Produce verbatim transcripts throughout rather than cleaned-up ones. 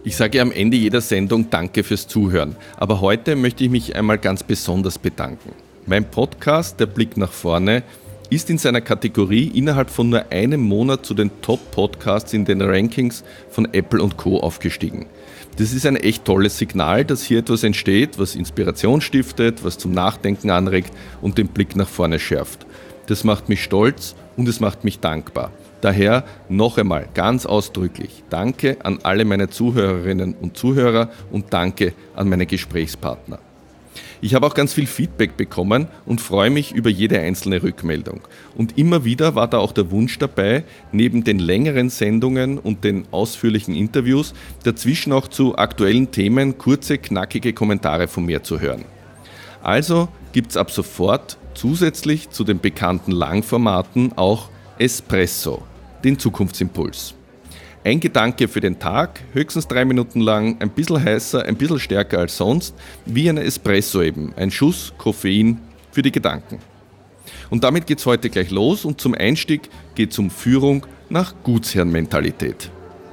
Ich sage am Ende jeder Sendung Danke fürs Zuhören, aber heute möchte ich mich einmal ganz besonders bedanken. Mein Podcast, der Blick nach vorne, ist in seiner Kategorie innerhalb von nur einem Monat zu den Top-Podcasts in den Rankings von Apple und Co. aufgestiegen. Das ist ein echt tolles Signal, dass hier etwas entsteht, was Inspiration stiftet, was zum Nachdenken anregt und den Blick nach vorne schärft. Das macht mich stolz und es macht mich dankbar. Daher noch einmal ganz ausdrücklich Danke an alle meine Zuhörerinnen und Zuhörer und Danke an meine Gesprächspartner. Ich habe auch ganz viel Feedback bekommen und freue mich über jede einzelne Rückmeldung. Und immer wieder war da auch der Wunsch dabei, neben den längeren Sendungen und den ausführlichen Interviews dazwischen auch zu aktuellen Themen kurze, knackige Kommentare von mir zu hören. Also gibt es ab sofort zusätzlich zu den bekannten Langformaten auch Espresso, den Zukunftsimpuls. Ein Gedanke für den Tag, höchstens drei Minuten lang, ein bisschen heißer, ein bisschen stärker als sonst, wie ein Espresso eben, ein Schuss Koffein für die Gedanken. Und damit geht's heute gleich los und zum Einstieg geht's um Führung nach Gutsherrenmentalität.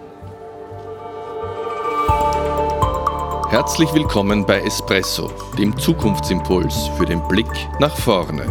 Herzlich willkommen bei Espresso, dem Zukunftsimpuls für den Blick nach vorne.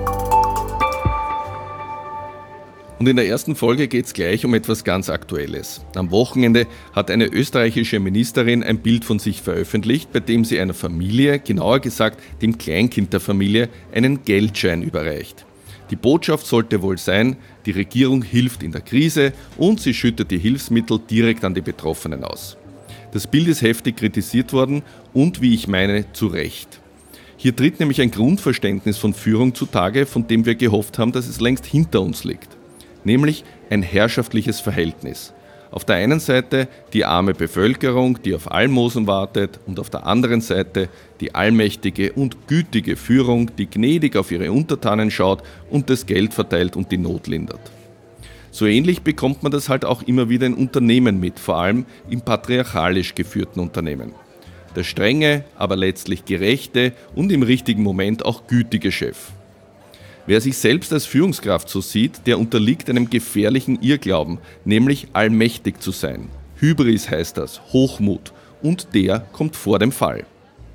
Und in der ersten Folge geht es gleich um etwas ganz Aktuelles. Am Wochenende hat eine österreichische Ministerin ein Bild von sich veröffentlicht, bei dem sie einer Familie, genauer gesagt dem Kleinkind der Familie, einen Geldschein überreicht. Die Botschaft sollte wohl sein, die Regierung hilft in der Krise und sie schüttet die Hilfsmittel direkt an die Betroffenen aus. Das Bild ist heftig kritisiert worden und, wie ich meine, zu Recht. Hier tritt nämlich ein Grundverständnis von Führung zutage, von dem wir gehofft haben, dass es längst hinter uns liegt. Nämlich ein herrschaftliches Verhältnis. Auf der einen Seite die arme Bevölkerung, die auf Almosen wartet, und auf der anderen Seite die allmächtige und gütige Führung, die gnädig auf ihre Untertanen schaut und das Geld verteilt und die Not lindert. So ähnlich bekommt man das halt auch immer wieder in Unternehmen mit, vor allem in patriarchalisch geführten Unternehmen. Der strenge, aber letztlich gerechte und im richtigen Moment auch gütige Chef. Wer sich selbst als Führungskraft so sieht, der unterliegt einem gefährlichen Irrglauben, nämlich allmächtig zu sein. Hybris heißt das, Hochmut, und der kommt vor dem Fall.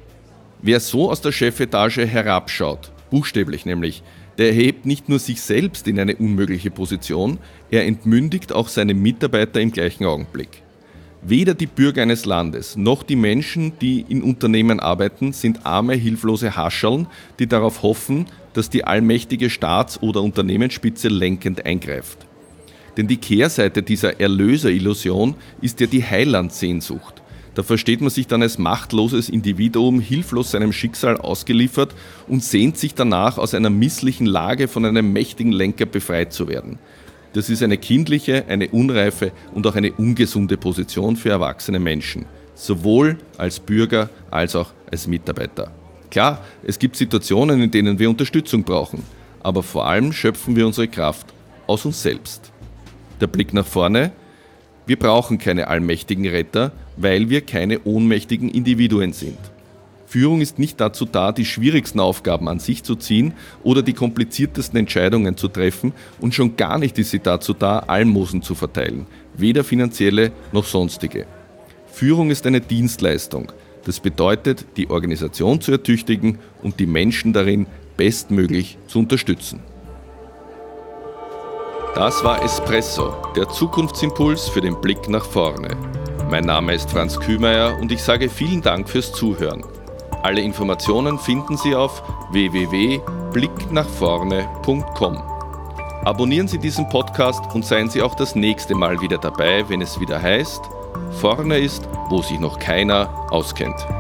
Wer so aus der Chefetage herabschaut, buchstäblich nämlich, der erhebt nicht nur sich selbst in eine unmögliche Position, er entmündigt auch seine Mitarbeiter im gleichen Augenblick. Weder die Bürger eines Landes noch die Menschen, die in Unternehmen arbeiten, sind arme, hilflose Hascherln, die darauf hoffen, dass die allmächtige Staats- oder Unternehmensspitze lenkend eingreift. Denn die Kehrseite dieser Erlöserillusion ist ja die Heilandsehnsucht. Da versteht man sich dann als machtloses Individuum, hilflos seinem Schicksal ausgeliefert und sehnt sich danach, aus einer misslichen Lage von einem mächtigen Lenker befreit zu werden. Das ist eine kindliche, eine unreife und auch eine ungesunde Position für erwachsene Menschen, sowohl als Bürger als auch als Mitarbeiter. Klar, es gibt Situationen, in denen wir Unterstützung brauchen, aber vor allem schöpfen wir unsere Kraft aus uns selbst. Der Blick nach vorne: Wir brauchen keine allmächtigen Retter, weil wir keine ohnmächtigen Individuen sind. Führung ist nicht dazu da, die schwierigsten Aufgaben an sich zu ziehen oder die kompliziertesten Entscheidungen zu treffen, und schon gar nicht ist sie dazu da, Almosen zu verteilen, weder finanzielle noch sonstige. Führung ist eine Dienstleistung. Das bedeutet, die Organisation zu ertüchtigen und die Menschen darin bestmöglich zu unterstützen. Das war Espresso, der Zukunftsimpuls für den Blick nach vorne. Mein Name ist Franz Kühmeier und ich sage vielen Dank fürs Zuhören. Alle Informationen finden Sie auf w w w punkt blick nach vorne punkt com. Abonnieren Sie diesen Podcast und seien Sie auch das nächste Mal wieder dabei, wenn es wieder heißt: Vorne ist, wo sich noch keiner auskennt.